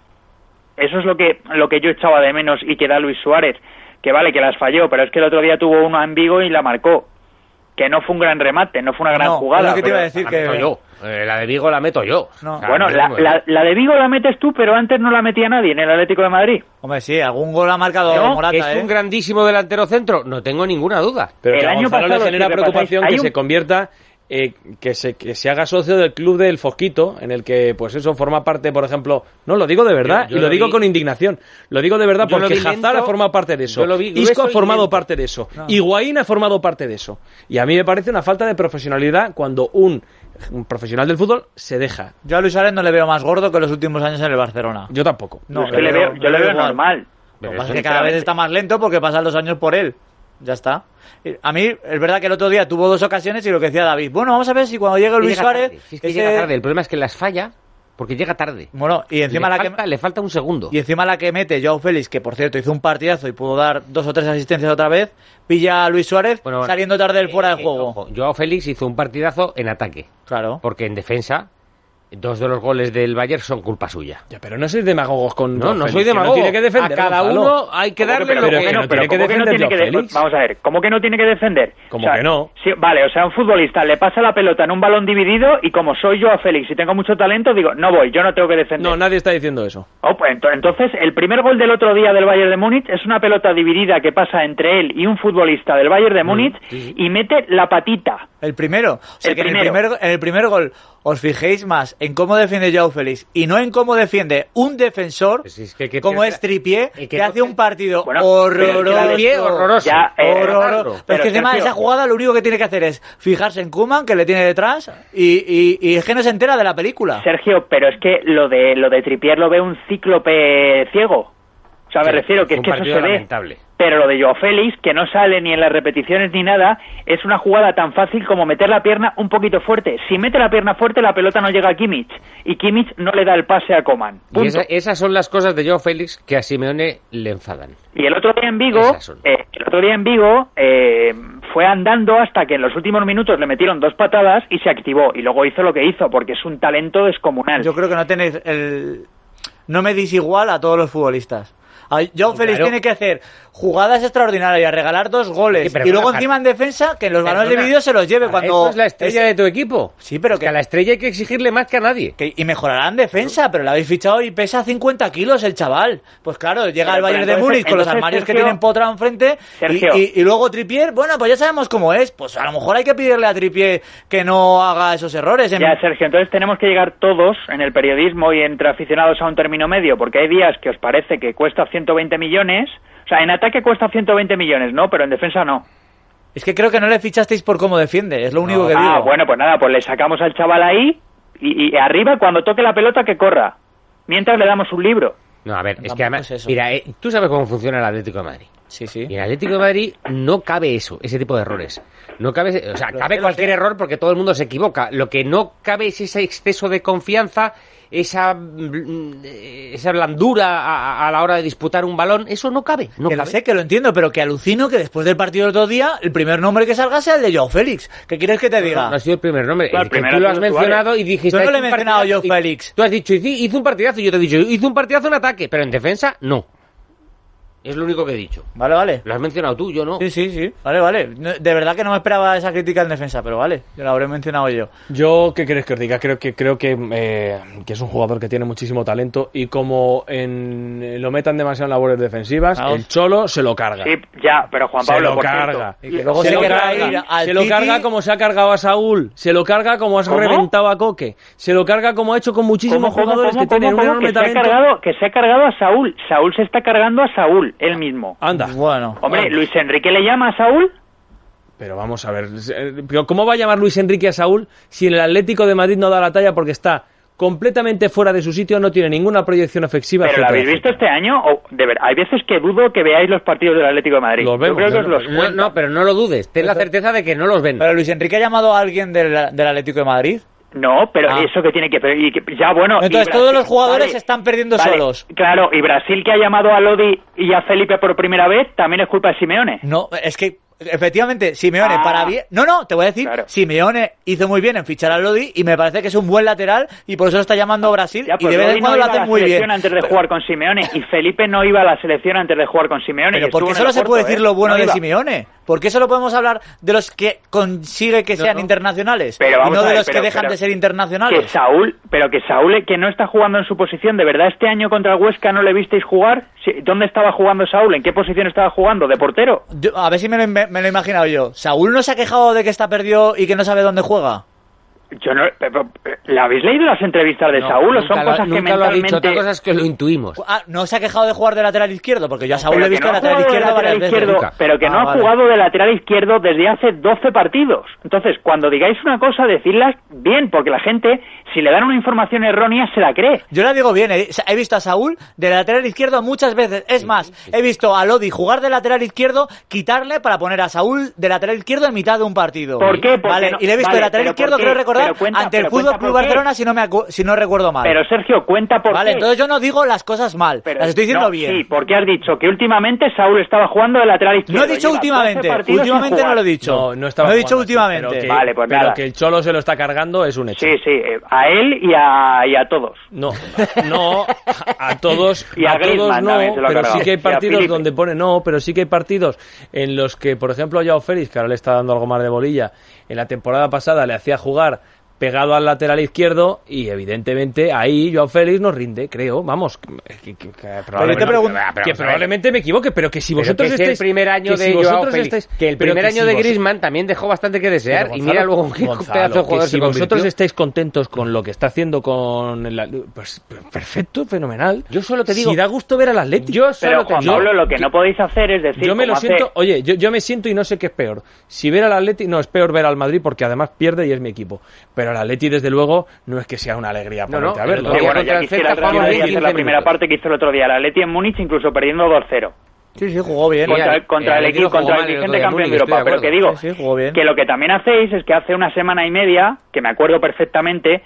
Eso es lo que lo que yo echaba de menos y que da Luis Suárez. Que vale, que las falló, pero es que el otro día tuvo uno en Vigo y la marcó. Que no fue un gran remate, no fue una gran
No,
jugada.
es lo que te iba a
pero-
decir
La
que...
meto yo. Eh, la de Vigo la meto yo.
No.
O sea,
Bueno,
no
la,
tengo-
la, la de Vigo la metes tú, pero antes no la metía nadie en el Atlético de Madrid.
Hombre, sí, algún gol ha marcado
No,
Morata,
¿es
¿eh?
un grandísimo delantero centro? No tengo ninguna duda.
Pero
El
que a
año
Gonzalo
pasado,
le genera
si repasáis,
preocupación
hay
que
un-
se convierta, eh, que se que se haga socio del club del Fosquito, en el que, pues eso, forma parte, por ejemplo... No, lo digo de verdad,
Yo- yo
y lo,
lo
digo
vi-
con indignación. Lo digo de verdad
Yo lo
porque
vi lento,
Hazard ha formado parte de eso.
yo lo vi
Isco
grueso
ha
y
formado
lento.
parte de eso.
No.
Higuaín ha formado parte de eso. Y a mí me parece una falta de profesionalidad cuando un, un profesional del fútbol se deja.
Yo a Luis Suárez no le veo más gordo que los últimos años en el Barcelona.
Yo tampoco.
No,
yo le veo, yo le veo
igual.
normal.
Lo que
Pero
pasa
eso
es que cada vez
sinceramente.
está más lento porque pasan los años por él. Ya está. Y a mí, es verdad que el otro día tuvo dos ocasiones y lo que decía David, bueno, vamos a ver si cuando llegue Luis
Llega
Suárez...
tarde. Si es que
ese-
llega tarde. El problema es que las falla porque llega tarde.
Bueno, y encima
le,
la
falta,
que...
le falta un segundo.
Y encima la que mete Joao Félix, que por cierto hizo un partidazo y pudo dar dos o tres asistencias otra vez, pilla a Luis Suárez
Bueno, bueno.
saliendo tarde del fuera
Eh,
de
eh,
juego.
ojo, Joao Félix hizo un partidazo en ataque.
Claro.
Porque en defensa, dos de los goles del Bayern son culpa suya.
Ya, pero no sois demagogos con
No,
Joao
no
Félix,
soy
que
demagogo.
No tiene que defender.
A cada
Gonzalo.
uno hay que
¿Cómo
darle
pero
lo
cómo
que...
que no?
no
Pero
tiene que
¿cómo que no
defender
tiene que
Joao
de-
Félix?
Vamos a ver, ¿cómo que no tiene que defender?
¿Cómo
O sea,
que no?
sí, vale, o sea, un futbolista le pasa la pelota en un balón dividido y como soy yo a Félix y tengo mucho talento, digo, no voy, yo no tengo que defender.
No, nadie está diciendo eso.
Oh, pues ento- entonces, el primer gol del otro día del Bayern de Múnich es una pelota dividida que pasa entre él y un futbolista del Bayern de Múnich
sí, sí.
y mete la patita.
El primero. O sea
El
que en el,
primero.
primer, en el primer gol os fijéis más en cómo defiende Joao Félix y no en cómo defiende un defensor
Pues es que- que-
como
que-
es Trippier,
y
que,
que
hace
no-
un partido
Bueno,
horroroso.
pero es que
Trippier, horroroso.
Ya, eh,
Horroroso.
Ronaldo.
Pero,
Pero,
es que encima de
Sergio-
esa jugada lo único que tiene que hacer es fijarse en Koeman, que le tiene detrás, y, y, y es que no se entera de la película.
Sergio, pero es que lo de lo de Trippier lo ve un cíclope ciego. O sea, me
Sí,
refiero que
fue
es
un
que eso
partido
se ve.
lamentable.
Pero lo de Joao Félix, que no sale ni en las repeticiones ni nada, es una jugada tan fácil como meter la pierna un poquito fuerte. Si mete la pierna fuerte, la pelota no llega a Kimmich. Y Kimmich no le da el pase a Coman.
Y esa- esas son las cosas de Joao Félix que a Simeone le enfadan.
Y el otro día en Vigo,
Esas son.
eh, el otro día en Vigo eh, fue andando hasta que en los últimos minutos le metieron dos patadas y se activó. Y luego hizo lo que hizo, porque es un talento descomunal.
Yo creo que no tenéis el... No me dis igual a todos los futbolistas. A Joao Félix
Claro.
tiene que hacer jugadas extraordinarias, regalar dos goles
Sí, pero
y luego
Rafa,
encima en defensa que los balones
Perdona,
divididos se los lleve
para
cuando
eso es la estrella de tu equipo.
Sí, pero
que
que,
a la estrella hay que exigirle más que a nadie.
que- y mejorará en defensa, pero lo habéis fichado y pesa cincuenta kilos el chaval. Pues claro, llega
Pero,
al Bayern
pero
de
entonces-
Múnich con los
entonces,
armarios que
Sergio-
tienen Potra enfrente y,
Sergio.
y- y luego Trippier, bueno, pues ya sabemos cómo es. Pues a lo mejor hay que pedirle a Trippier que no haga esos errores. En-
Ya, Sergio, entonces tenemos que llegar todos en el periodismo y entre aficionados a un término medio, porque hay días que os parece que cuesta ciento veinte millones, o sea, en ataque cuesta ciento veinte millones, ¿no? Pero en defensa no.
Es que creo que no le fichasteis por cómo defiende, es lo único que digo.
Ah, bueno, pues nada, pues le sacamos al chaval ahí y, y arriba cuando toque la pelota que corra, mientras le damos un libro.
No, a ver, es
Tampoco
que además,
es eso.
mira, eh, tú sabes cómo funciona el Atlético de Madrid.
Sí, sí.
Y en el Atlético de Madrid no cabe eso, ese tipo de errores. No cabe, o sea, cabe cualquier error porque todo el mundo se equivoca. Lo que no cabe es ese exceso de confianza, esa esa blandura a, a la hora de disputar un balón. Eso no cabe. No
que
cabe.
lo sé, que lo entiendo, pero que alucino que después del partido del otro día, el primer nombre que salga sea el de Joao Félix. ¿Qué quieres que te diga?
No, no ha sido el primer nombre.
Claro,
El que
primero
tú lo
ha
has
sido
mencionado y dijiste...
Yo no le he
"Hizo un
mencionado a Joao
partidazo", y
Félix.
Tú has dicho, "Hizo- hizo un partidazo", y yo te he dicho, hizo un partidazo en ataque, pero en defensa, no. Es lo único que he dicho.
Vale, vale.
Lo has mencionado tú, yo no.
Sí, sí, sí. Vale, vale. No, de verdad que no me esperaba esa crítica en defensa, pero vale. Yo la habré mencionado yo.
Yo, ¿qué queréis que os diga? Creo que creo que, eh, que es un jugador que tiene muchísimo talento y como en, lo metan demasiado en labores defensivas,
Claro.
el Cholo se lo carga.
Sí, ya, pero Juan
Se
Pablo,
lo
por
carga.
cierto,
Y que luego
se
se
lo
querrá
carga,
ir al
se lo
City.
carga como se ha cargado a Saúl, se lo carga como has
¿Cómo?
reventado a Coque, se lo carga como ha hecho con muchísimos
¿Cómo, cómo,
jugadores
cómo,
que tienen
cómo,
un
cómo?
enorme
que se ha
talento.
cargado, que se ha cargado a Saúl. Saúl se está cargando a Saúl, él mismo.
Anda.
Bueno.
Hombre,
Anda.
Luis Enrique le llama a Saúl.
Pero vamos a ver, eh, pero ¿cómo va a llamar Luis Enrique a Saúl si el Atlético de Madrid no da la talla porque está completamente fuera de su sitio, no tiene ninguna proyección ofensiva?
¿Pero lo
etcétera,
habéis visto
etcétera?
este año? O, de ver, hay veces que dudo que veáis los partidos del Atlético de Madrid.
Los vemos,
Yo creo que os
vemos.
los
No,
cuento.
no, pero no lo dudes. Ten la certeza de que no los ven.
Pero Luis Enrique ha llamado a alguien del, del Atlético de Madrid.
No, pero
Ah.
eso que tiene que... pero- y que- ya, bueno... y
Entonces
Brasil-
todos los jugadores
vale,
están perdiendo
vale,
solos.
Claro, y Brasil, que ha llamado a Lodi y a Felipe por primera vez, también es culpa de Simeone.
No, es que efectivamente Simeone
Ah.
para bien. No, no, te voy a decir,
Claro.
Simeone hizo muy bien en fichar a Lodi y me parece que es un buen lateral y por eso lo está llamando a Brasil
Ya,
y
pues
de vez
Lodi
en cuando
no
lo
iba a
hace
la
muy bien.
selección antes de jugar con Simeone y Felipe no iba a la selección antes de jugar con Simeone.
Pero
y
¿por qué
estuvo en
solo
el
se puede
Porto,
decir
¿eh?
lo bueno
No
de
iba.
Simeone? ¿Por qué solo podemos hablar de los que consigue que
No,
sean
no.
internacionales
Pero
y
vamos
no
a
de
ver,
los
pero-
que dejan
pero-
de ser
Que
internacionales?
Saúl, pero que Saúl, que no está jugando en su posición, ¿de verdad este año contra el Huesca no le visteis jugar? Sí, ¿dónde estaba jugando Saúl? ¿En qué posición estaba jugando? ¿De portero?
Yo- a ver si me lo, me lo he imaginado yo. ¿Saúl no se ha quejado de que está perdido y que no sabe dónde juega?
Yo no, pero, ¿la habéis leído las entrevistas de
No,
Saúl o
nunca
son
lo-
cosas que
nunca lo ha dicho,
mentalmente...
otra cosa es que lo intuimos.
Ah, ¿no se ha quejado de jugar de lateral izquierdo? Porque yo a Saúl
Pero
le he
que
visto
no
de
ha
lateral
jugado de
izquierdo
lateral
varias veces.
izquierdo,
nunca.
pero que
Ah,
no ha
vale.
jugado de lateral izquierdo desde hace doce partidos. Entonces, cuando digáis una cosa, decidlas bien, porque la gente, si le dan una información errónea, se la cree.
Yo la digo bien, he, he visto a Saúl de lateral izquierdo muchas veces. Es más, he visto a Lodi jugar de lateral izquierdo, quitarle para poner a Saúl de lateral izquierdo en mitad de un partido.
¿Por qué? Porque
Vale,
no-
y le he visto
vale,
de lateral
pero
izquierdo,
¿por qué?
creo recordar,
Pero cuenta-
ante el
pero
Fútbol
cuenta
Club
por qué.
Barcelona, si no, me acu- si no recuerdo mal.
Pero Sergio, cuenta por
Vale,
qué.
entonces yo no digo las cosas mal,
Pero-
las estoy diciendo
no,
bien.
Sí, porque has dicho que últimamente Saúl estaba jugando de lateral izquierdo.
No he dicho
Lleva
últimamente,
doce partidos sin
últimamente no
jugar.
lo he dicho.
No, no estaba
he dicho
jugando así,
últimamente.
pero que-
Vale, pues
pero
nada.
que el Cholo se lo está cargando es un hecho.
Sí, sí, eh, a él y a, y a todos.
No, no, a todos,
Y a
a todos
Griezmann
no,
también se lo ha
pero
cargado.
sí que hay
Y a
partidos
Felipe.
donde pone no, pero sí que hay partidos en los que, por ejemplo, a Joao Félix, que ahora le está dando algo más de bolilla, en la temporada pasada le hacía jugar pegado al lateral izquierdo y evidentemente ahí Joao Félix nos rinde, creo, vamos, que, que- que probablemente,
te pregunto-
pero
que
vamos a ver.
probablemente me equivoque, pero que si
Pero
vosotros
que es
estáis
el primer año
que
de
si
Joao
vosotros
Félix,
estáis-
que el
pero
primer
que
año
si
de
vos-
Griezmann también dejó bastante que desear
Pero,
y
Gonzalo,
mira luego qué
Gonzalo,
pedazo de
que
jugador
si
se convirtió.
vosotros estáis contentos con lo que está haciendo con el, pues perfecto, fenomenal.
Yo solo te digo-
si da gusto ver al Atlético.
Yo
Pero
solo te
Juan
digo
Pablo, lo que
que-
no podéis hacer es decir...
Yo me lo
como hace-
siento, oye, yo, yo me siento y no sé qué es peor. Si ver al Atleti, no, es peor ver al Madrid porque además pierde y es mi equipo. Pero al Atleti, desde luego, no es que sea una alegría
No,
ponerte
no,
a verlo.
el
Sí,
otro
bueno,
contra
ya
el
quisiera el
Celta
Real
jugamos
Madrid
diez,
hacer la
quince
primera
minutos.
parte que hizo el otro día. El Atleti en Múnich, incluso perdiendo dos cero.
Sí, sí, jugó bien.
Contra,
el-
contra
el
el
Atleti no
equipo, contra
jugó
el
mal el otro
vigente
día en
campeón de
Múnich,
Europa.
estoy de
Pero que digo,
Sí, sí, jugó bien.
que lo que también hacéis es que hace una semana y media, que me acuerdo perfectamente,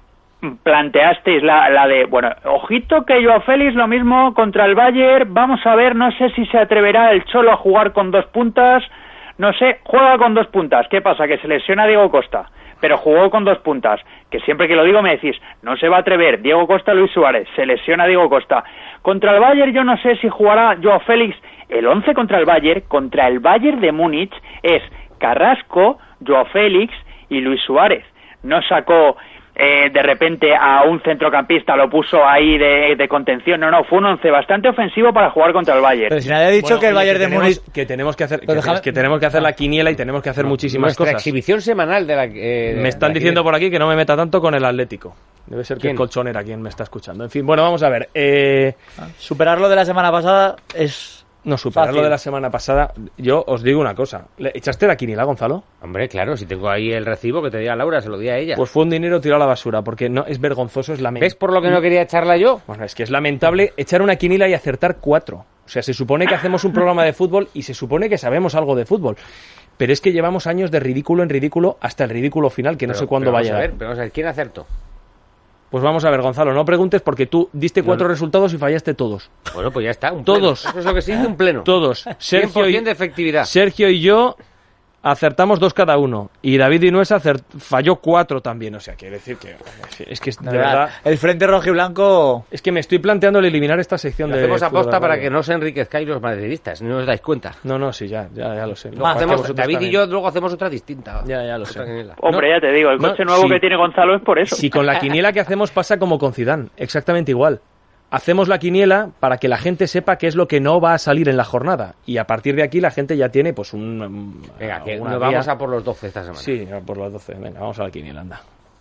planteasteis la, la de, bueno, ojito que Joao Félix lo mismo contra el Bayern, vamos a ver, no sé si se atreverá el Cholo a jugar con dos puntas, no sé, juega con dos puntas, ¿qué pasa? Que se lesiona Diego Costa, pero jugó con dos puntas, que siempre que lo digo me decís, no se va a atrever, Diego Costa, Luis Suárez, se lesiona Diego Costa, contra el Bayern yo no sé si jugará Joao Félix, el once contra el Bayern, contra el Bayern de Múnich es Carrasco, Joao Félix y Luis Suárez, no sacó eh, de repente a un centrocampista, lo puso ahí de, de contención, no, no, fue un once bastante ofensivo para jugar contra el Bayern.
Pero si nadie ha dicho
Bueno,
que el
oye,
Bayern de
tenemos-
Múnich...
que tenemos que hacer que,
Pero déjame-
es que tenemos que hacer la quiniela y tenemos que hacer muchísimas
Nuestra
cosas.
exhibición semanal de la... eh,
Me están
de la-
diciendo por aquí que no me meta tanto con el Atlético. Debe ser que
¿Quién?
es Colchonera quien me está escuchando. En fin, bueno, vamos a ver. Eh,
Superarlo de la semana pasada es...
no, superar
Fácil.
lo de la semana pasada. Yo os digo una cosa. ¿Le echaste la quiniela, Gonzalo?
Hombre, claro, si tengo ahí el recibo que te di a Laura, se lo di a ella.
Pues fue un dinero tirado a la basura, porque no es vergonzoso, es lamentable.
¿Ves por lo que no quería echarla yo?
Bueno, es que es lamentable echar una quiniela y acertar cuatro. O sea, se supone que hacemos un programa de fútbol y se supone que sabemos algo de fútbol. Pero es que llevamos años de ridículo en ridículo hasta el ridículo final, que no
Pero-
sé cuándo
pero
va a
vamos
llegar.
ver, pero vamos a ver, ¿quién acertó?
Pues vamos a ver, Gonzalo, no preguntes porque tú diste cuatro
No.
resultados y fallaste todos.
Bueno, pues ya está, un pleno.
Todos.
Eso es lo que se dice un pleno.
Todos.
cien
Sergio
por
y,
ciento de efectividad.
Sergio y yo acertamos dos cada uno. Y David Inuesa acert- falló cuatro también. O sea, quiere decir que... Es que, de
De verdad,
verdad...
el frente rojo y blanco...
Es que me estoy planteando el eliminar esta sección
Lo
de...
hacemos
fútbol
aposta
de
para
radio.
que no se enriquezcáis los madridistas, no os dais cuenta.
No, no, sí, ya, ya, ya lo sé.
Luego
Para que
hacemos,
vosotros
David
también.
y yo luego hacemos otra distinta.
Ya, ya lo sé.
Hombre,
No,
ya te digo, el
no,
coche nuevo
sí.
que tiene Gonzalo es por eso.
Si con la quiniela que hacemos pasa como con Zidane, exactamente igual. Hacemos la quiniela para que la gente sepa qué es lo que no va a salir en la jornada. Y a partir de aquí la gente ya tiene pues un... um,
Venga, que
una
nos
guía.
vamos a por los doce esta semana.
Sí, a por las doce. Venga, vamos a la quiniela, anda.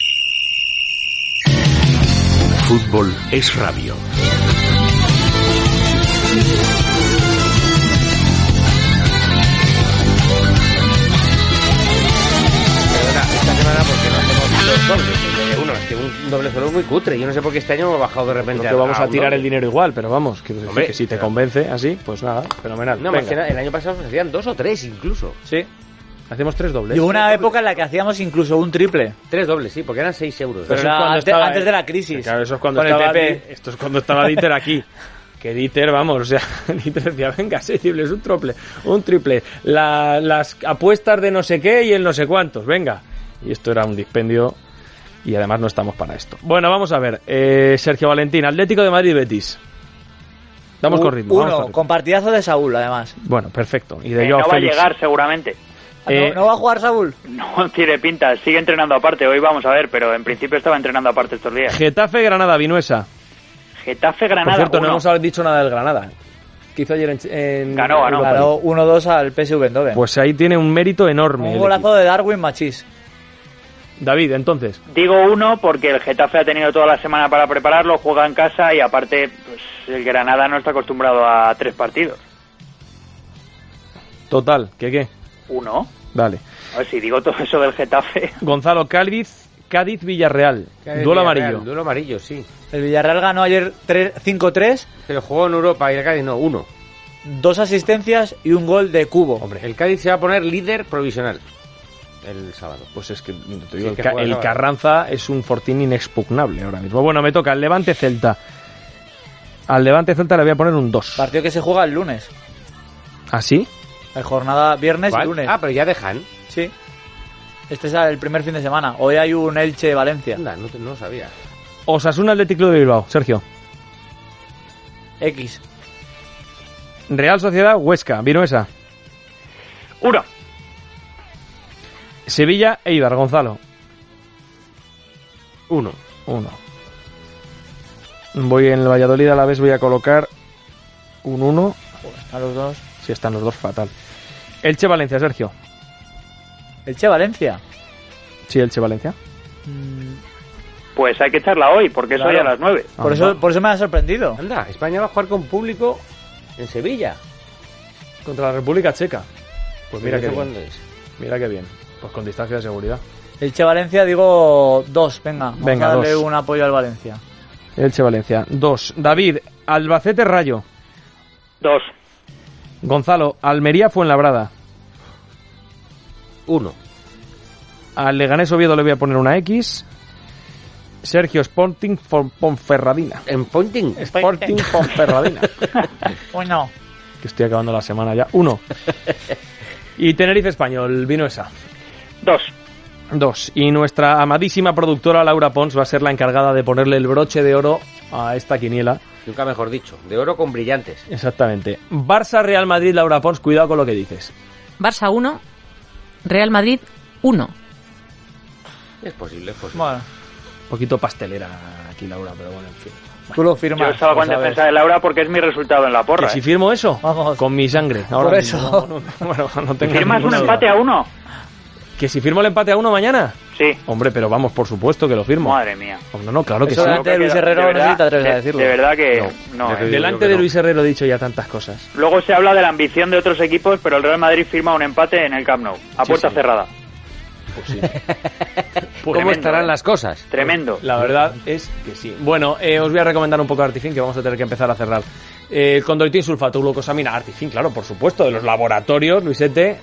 Fútbol es radio.
Perdona, esta semana porque no hacemos dos dobles. Eh, Uno, es que un doble solo es muy cutre. Yo no sé por qué este año hemos bajado de repente
Creo que vamos a
un
tirar
doble.
el dinero igual, pero vamos, quiero decir
Hombre,
que si te
pero-
convence así, pues nada, fenomenal.
No, más
Venga.
que nada, el año pasado se hacían dos o tres incluso.
Sí.
Hacemos tres dobles.
Y hubo una época en la que hacíamos incluso un triple.
Tres dobles, sí, porque eran seis euros.
Pero
Eso es
era
cuando
antes,
estaba-
antes de la crisis.
Claro, eso es cuando
Con el
estaba
P P.
Di- esto es cuando estaba Dieter aquí. Que Dieter, vamos, o sea, Dieter decía, venga, seis triples, un triple, un triple, la- las apuestas de no sé qué y el no sé cuántos, venga. Y esto era un dispendio y además no estamos para esto. Bueno, vamos a ver, eh, Sergio Valentín, Atlético de Madrid Betis. Vamos
U-
con ritmo. vamos
Uno,
con ritmo.
con partidazo de Saúl, además.
Bueno, perfecto. Y de
Eh,
Joao
no va a
Félix.
llegar seguramente.
Ah,
Eh,
¿No, ¿No va a jugar Saúl?
No tiene pinta, sigue entrenando aparte. Hoy vamos a ver, pero en principio estaba entrenando aparte estos días.
Getafe, Granada, Vinuesa.
Getafe,
Por
Granada,
cierto, no
uno.
hemos dicho nada del Granada. ¿Qué hizo ayer en, en
Ganó, ganó.
Europa
Ganó
League?
uno dos al P S V Eindhoven.
Pues ahí tiene un mérito enorme.
un
el
golazo de Darwin Machís.
equipo. David, entonces.
Digo uno porque el Getafe ha tenido toda la semana para prepararlo, juega en casa y aparte pues, el Granada no está acostumbrado a tres partidos.
Total, ¿qué qué?
Uno.
Dale.
A ver si digo todo eso del Getafe.
Gonzalo, Cádiz, Cádiz, Villarreal.
Cádiz,
Duelo
Villarreal,
amarillo.
Duelo amarillo, sí.
El Villarreal ganó ayer tres- cinco tres,
Pero jugó en Europa y el Cádiz no, uno.
dos asistencias y un gol de Cubo.
Hombre,
El Cádiz se va a poner líder provisional el sábado.
pues es que, te
Sí,
digo, el,
que
Ca-
juega
el
sábado.
Carranza es un fortín inexpugnable ahora mismo. Bueno, me toca el Levante Celta. Al Levante Celta le voy a poner un dos.
Partido que se juega el lunes.
¿Ah, sí?
La jornada viernes y
¿Cuál?
lunes.
Ah, pero ya dejan.
Sí. Este es el primer fin de semana. Hoy hay un Elche-Valencia.
Anda, no, te- no lo sabía.
Osasuna Atlético de Bilbao. Sergio.
X.
Real Sociedad Huesca. Vinuesa.
Uno.
Sevilla Eibar. Gonzalo.
Uno.
Uno. Voy en el Valladolid a la vez, voy a colocar un uno.
A los dos.
Si están los dos, fatal. Elche Valencia, Sergio.
Elche-Valencia.
Sí, Elche Valencia.
Pues hay que echarla hoy, porque eso
Claro.
ya a las nueve.
Por eso, por eso me ha sorprendido.
Anda, España va a jugar con público en Sevilla.
Contra la República Checa. Pues mira
¿Eso
qué bien.
cuándo es?
Mira qué bien. Pues con distancia de seguridad.
Elche-Valencia, digo dos. Venga, vamos
Venga,
a darle
dos.
un apoyo al Valencia.
Elche Valencia. Dos. David, Albacete Rayo.
Dos.
Gonzalo, Almería Fuenlabrada.
Uno.
Al Leganés Oviedo le voy a poner una X. Sergio, Sporting Fon- Ponferradina.
En Ponting.
Sporting Ponferradina.
Bueno.
Que estoy acabando la semana ya. Uno. Y Tenerife Español, Vinuesa.
Dos.
Dos. Y nuestra amadísima productora Laura Pons va a ser la encargada de ponerle el broche de oro a esta quiniela.
Nunca mejor dicho. De oro con brillantes.
Exactamente. Barça Real Madrid, Laura Pons, cuidado con lo que dices.
Barça uno, Real Madrid uno.
Es posible, es posible.
Bueno,
Un poquito pastelera aquí, Laura, pero bueno, en fin.
tú lo firmas.
Yo estaba
lo
con
sabes.
defensa de Laura porque es mi resultado en la porra.
¿Que si
¿eh?
firmo eso?
Vamos.
Con mi sangre. Ahora
Por
mismo.
eso.
No, no, bueno, no tengo
¿Firmas un
ninguna
empate
duda.
a uno?
¿Que si firmo el empate a uno mañana?
Sí.
Hombre, pero vamos, por supuesto que lo firmo.
Madre mía.
No, no, claro que
Eso
sí.
delante de Luis
De
Herrero
verdad,
no sé si te atreves
de-
a decirlo.
De verdad que no.
ya
¿eh?
te digo.
Delante
yo que
de
no.
Luis Herrero he dicho ya tantas cosas.
Luego se habla de la ambición de otros equipos, pero el Real Madrid firma un empate en el Camp Nou, a
Sí,
puerta
sí.
cerrada.
Pues sí.
¿Cómo
Tremendo,
estarán
¿eh?
las cosas?
Tremendo.
La verdad es que sí. Bueno, eh, os voy a recomendar un poco de Artifin, que vamos a tener que empezar a cerrar Eh, condroitín sulfato, glucosamina, artifin, claro, por supuesto, de los laboratorios, Luisete.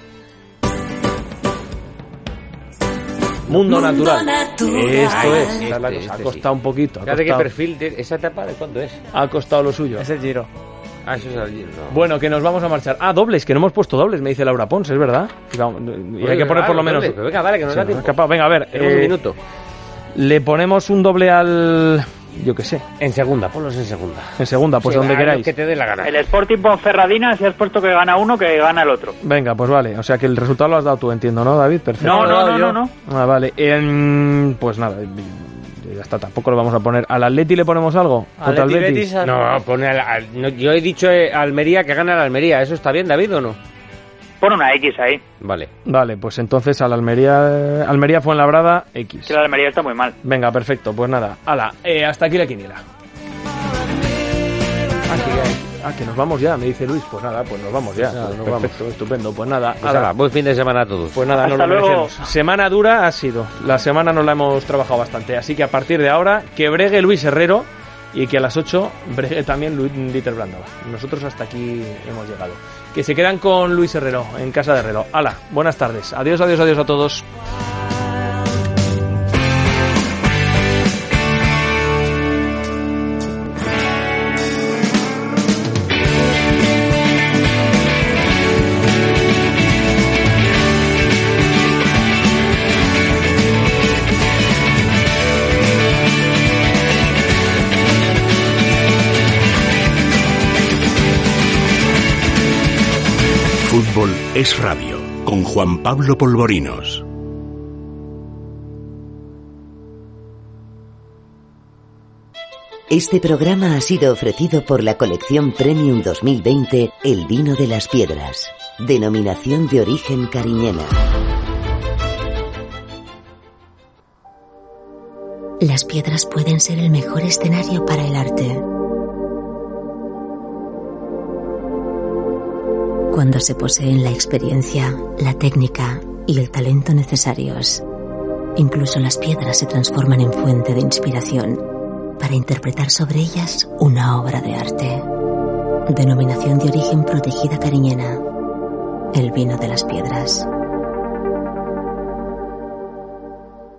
Mundo, Mundo natural. natural. Esto es, este, es la cosa. Este, ha costado sí. un poquito.
Fíjate qué perfil, de esa etapa de cuánto es.
Ha costado lo suyo.
Es el Giro.
Ah, eso es el Giro. No.
Bueno, que nos vamos a marchar. Ah, dobles, que no hemos puesto dobles, me dice Laura Pons, es verdad. Y, vamos, y hay que poner por lo menos.
Doble, venga, vale, que nos
sí,
da tiempo.
Escapado. Venga, a ver.
Tenemos eh, un minuto.
Le ponemos un doble al. Yo qué sé.
En segunda, ponlos en segunda.
En segunda, pues
sí,
donde queráis.
Que te dé la gana.
El Sporting Ponferradina, si has puesto que gana uno, que gana el otro.
Venga, pues vale. O sea que el resultado lo has dado tú, entiendo, ¿no, David? Perfecto.
No, no, no, no, no.
Ah, vale. Eh, pues nada, ya está. Tampoco lo vamos a poner. ¿Al Atleti le ponemos algo?
¿Al Atleti Betis?
No, pone al, al, no, yo he dicho eh, Almería que gana el Almería. ¿Eso está bien, David, o no?
Pon una X ahí.
Vale.
Vale, pues entonces al Almería... Almería Fuenlabrada, X.
Que la Almería está muy mal.
Venga, perfecto. Pues nada. Hala, eh, hasta aquí la quiniela. Ah que, ah, que nos vamos ya, me dice Luis. Pues nada, pues nos vamos ya.
Nada,
pues
nos
perfecto,
vamos.
Estupendo. Pues nada,
pues nada, buen fin de semana a todos.
Pues nada,
Hasta
nos lo
luego.
merecemos. Semana dura ha sido. La semana nos la hemos trabajado bastante. Así que a partir de ahora, que bregue Luis Herrero y que a las ocho bregue también Luis Dieter Brandava. Nosotros hasta aquí hemos llegado. Que se quedan con Luis Herrero, en casa de Herrero. Hala, buenas tardes. Adiós, adiós, adiós a todos.
Fútbol es radio, con Juan Pablo Polvorinos.
Este programa ha sido ofrecido por la colección Premium dos mil veinte El Vino de las Piedras, denominación de origen cariñena.
Las piedras pueden ser el mejor escenario para el arte. Cuando se poseen la experiencia, la técnica y el talento necesarios, incluso las piedras se transforman en fuente de inspiración para interpretar sobre ellas una obra de arte. Denominación de origen protegida cariñena. El vino de las piedras.